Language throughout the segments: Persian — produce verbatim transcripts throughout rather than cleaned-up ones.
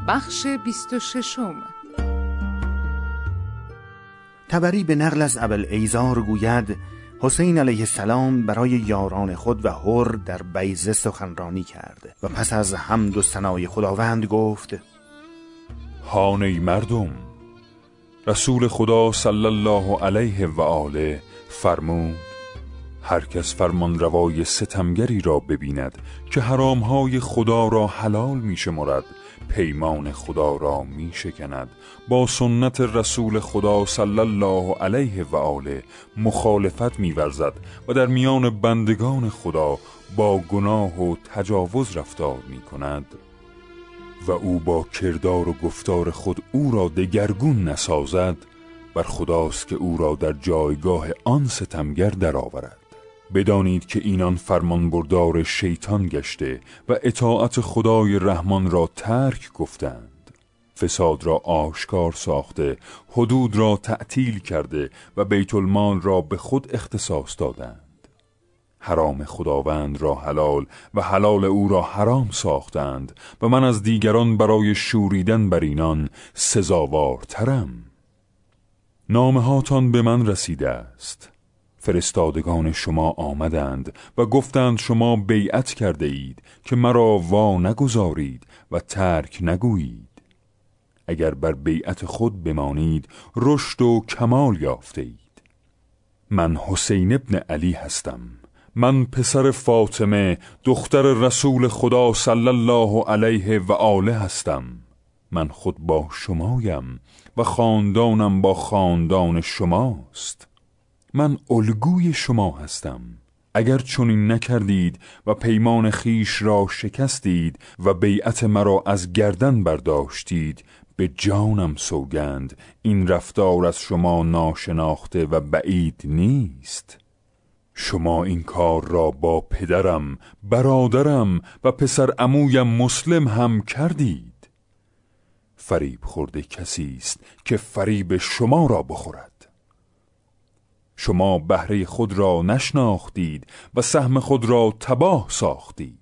بخش بیست و ششم. طبری به نقل از ابوالایزار گوید حسین علیه السلام برای یاران خود و حر در بیضه سخنرانی کرد و پس از حمد و ثنای خداوند گفت: هان ای مردم، رسول خدا صلی الله علیه و آله فرمود هر کس فرمان روای ستمگری را ببیند که حرامهای خدا را حلال می شمرد، پیمان خدا را می شکند، با سنت رسول خدا صلی الله علیه و آله مخالفت می ورزد و در میان بندگان خدا با گناه و تجاوز رفتار می کند و او با کردار و گفتار خود او را دگرگون نسازد، بر خداست که او را در جایگاه آن ستمگر درآورد. بدانید که اینان فرمان بردار شیطان گشته و اطاعت خدای رحمان را ترک گفتند، فساد را آشکار ساخته، حدود را تعطیل کرده و بیت المال را به خود اختصاص دادند، حرام خداوند را حلال و حلال او را حرام ساختند و من از دیگران برای شوریدن بر اینان سزاوارترم. نامه هاتان به من رسیده است، فرستادگان شما آمدند و گفتند شما بیعت کرده اید که مرا وا نگذارید و ترک نگویید. اگر بر بیعت خود بمانید رشد و کمال یافته اید. من حسین ابن علی هستم، من پسر فاطمه دختر رسول خدا صلی الله علیه و آله هستم. من خود با شمایم و خاندانم با خاندان شماست. من الگوی شما هستم. اگر چنین نکردید و پیمان خیش را شکستید و بیعت مرا از گردن برداشتید، به جانم سوگند این رفتار از شما ناشناخته و بعید نیست. شما این کار را با پدرم، برادرم و پسر عمویم مسلم هم کردید. فریب خورده کسی است که فریب شما را بخورد. شما بهره خود را نشناختید و سهم خود را تباه ساختید.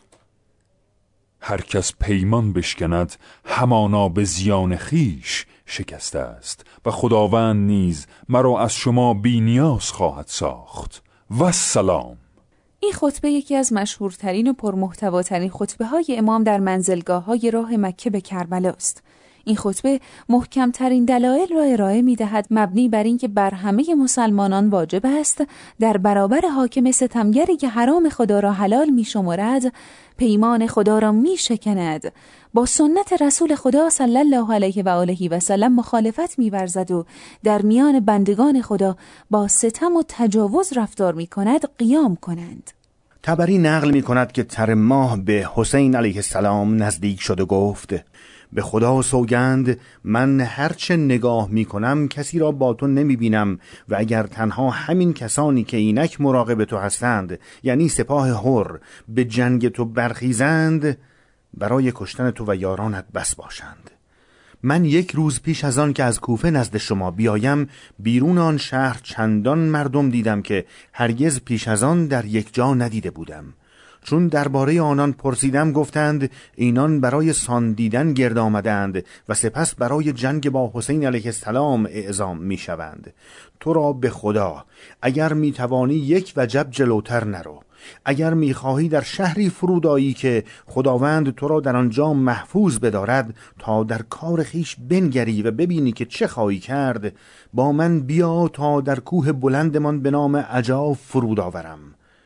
هر کس پیمان بشکند همانا به زیان خیش شکسته است و خداوند نیز مرا از شما بی نیاز خواهد ساخت. و سلام. این خطبه یکی از مشهورترین و پرمحتواترین خطبه های امام در منزلگاه های راه مکه به کربلا است. این خطبه محکمترین دلایل را ارائه می دهد، مبنی بر این که بر همه مسلمانان واجب است در برابر حاکم ستمگری که حرام خدا را حلال می شمرد پیمان خدا را می شکند، با سنت رسول خدا صلی الله علیه و آله و سلم مخالفت می ورزد و در میان بندگان خدا با ستم و تجاوز رفتار می کند قیام کنند. طبری نقل می کند که تر ماه به حسین علیه السلام نزدیک شد و گفت: به خدا سوگند من هرچه نگاه می کنم کسی را با تو نمی بینم و اگر تنها همین کسانی که اینک مراقب تو هستند، یعنی سپاه حر، به جنگ تو برخیزند، برای کشتن تو و یارانت بس باشند. من یک روز پیش از آن که از کوفه نزد شما بیایم، بیرون آن شهر چندان مردم دیدم که هرگز پیش از آن در یک جا ندیده بودم. چون درباره آنان پرسیدم گفتند اینان برای سان دیدن گرد آمدند و سپس برای جنگ با حسین علیه السلام اعزام می شوند. تو را به خدا اگر می توانی یک وجب جلوتر نرو. اگر می خواهی در شهری فرودایی که خداوند تو را در آنجا محفوظ بدارد، تا در کار خیش بنگری و ببینی که چه خواهی کرد، با من بیا تا در کوه بلندمان به نام عجاف فرود آورم.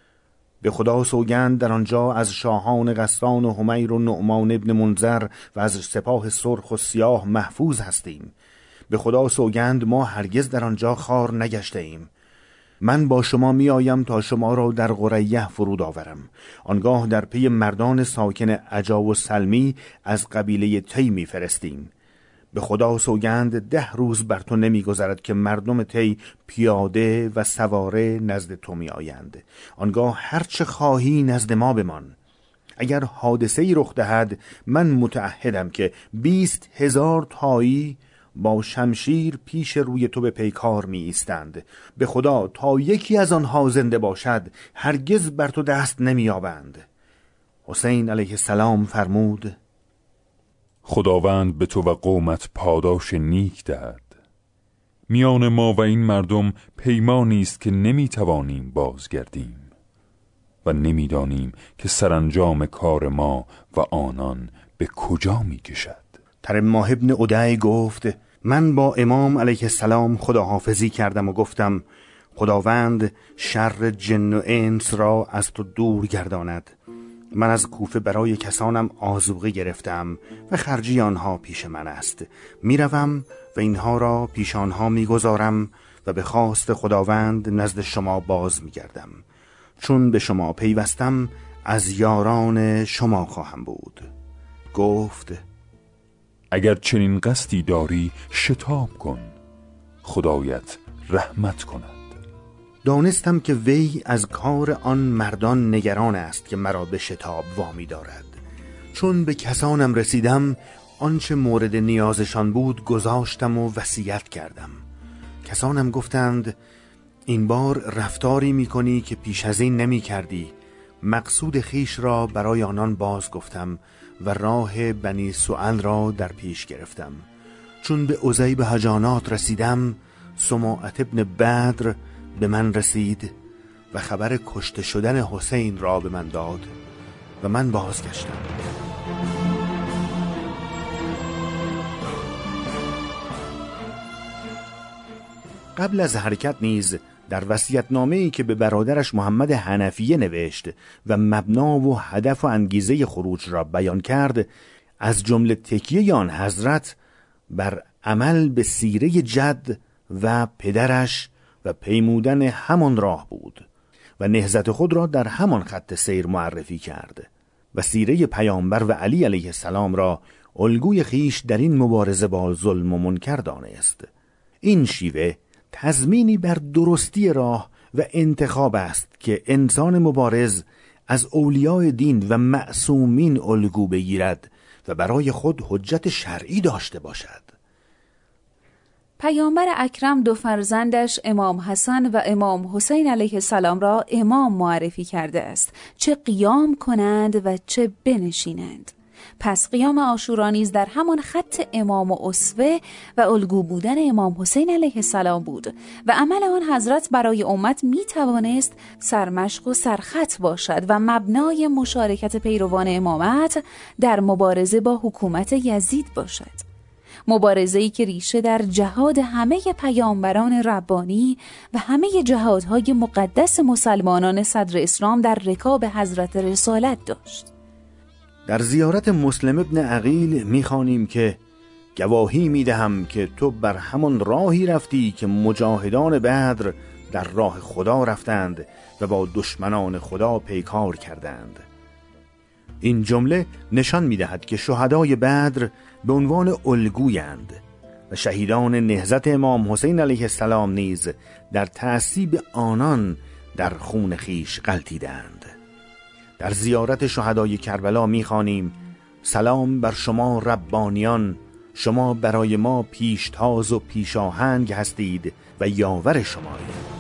به خدا سوگند در آنجا از شاهان غسان و حمیر و نعمان ابن منذر و از سپاه سرخ و سیاه محفوظ هستیم. به خدا سوگند ما هرگز در آنجا خار نگشته ایم. من با شما می آیم تا شما را در قریه فرود آورم. آنگاه در پی مردان ساکن عجا و سلمی از قبیله تی می فرستیم. به خدا سوگند ده روز بر تو نمی گذرد که مردم تی پیاده و سواره نزد تو می آیند. آنگاه هرچه خواهی نزد ما بمان. اگر حادثه‌ای رخ دهد من متعهدم که بیست هزار تایی با شمشیر پیش روی تو به پیکار می ایستند. به خدا تا یکی از آنها زنده باشد هرگز بر تو دست نمی یابند. حسین علیه السلام فرمود: خداوند به تو و قومت پاداش نیک دهد. میان ما و این مردم پیمانی است که نمیتوانیم بازگردیم و نمیدانیم که سرانجام کار ما و آنان به کجا میکشد. ترماه ابن ادی گفت من با امام علیه السلام خداحافظی کردم و گفتم خداوند شر جن و انس را از تو دور گرداند. من از کوفه برای کسانم آذوقه گرفتم و خرجی آنها پیش من است. میروم و اینها را پیش آنها میگذارم و به خواست خداوند نزد شما باز میگردم. چون به شما پیوستم از یاران شما خواهم بود. گفت اگر چنین قصدی داری شتاب کن، خدایت رحمت کند. دانستم که وی از کار آن مردان نگران است که مرا به شتاب وامی دارد. چون به کسانم رسیدم آنچه مورد نیازشان بود گذاشتم و وصیت کردم. کسانم گفتند این بار رفتاری میکنی که پیش از این نمی کردی. مقصود خیش را برای آنان باز گفتم و راه بنی سؤال را در پیش گرفتم. چون به عزیب هجانات رسیدم سماعت ابن بدر به من رسید و خبر کشته شدن حسین را به من داد و من بازگشتم. قبل از حرکت نیز در وصیت‌نامه‌ای که به برادرش محمد حنفیه نوشت و مبنا و هدف و انگیزه خروج را بیان کرد، از جمله تکیه آن حضرت بر عمل به سیره جد و پدرش و پیمودن همان راه بود و نهضت خود را در همان خط سیر معرفی کرد و سیره پیامبر و علی علیه السلام را الگوی خیش در این مبارزه با ظلم و منکر دانست. این شیوه تضمینی بر درستی راه و انتخاب است که انسان مبارز از اولیاء دین و معصومین الگو بگیرد و برای خود حجت شرعی داشته باشد. پیامبر اکرم دو فرزندش امام حسن و امام حسین علیه السلام را امام معرفی کرده است، چه قیام کنند و چه بنشینند. پس قیام عاشورا نیز در همان خط امام و اسوه و الگو بودن امام حسین علیه السلام بود و عمل آن حضرت برای امت می توانست سرمشق و سرخط باشد و مبنای مشارکت پیروان امامت در مبارزه با حکومت یزید باشد. مبارزه‌ای که ریشه در جهاد همه پیامبران ربانی و همه جهادهای مقدس مسلمانان صدر اسلام در رکاب حضرت رسالت داشت. در زیارت مسلم ابن عقیل می‌خوانیم که گواهی می‌دهم که تو بر همان راهی رفتی که مجاهدان بدر در راه خدا رفتند و با دشمنان خدا پیکار کردند. این جمله نشان می‌دهد که شهدای بدر به عنوان الگویند و شهیدان نهضت امام حسین علیه السلام نیز در تعصیب آنان در خون خیش غلطیدند. در زیارت شهدای کربلا می‌خوانیم سلام بر شما ربانیان، شما برای ما پیشتاز و پیشاهنگ هستید و یاور شمایید.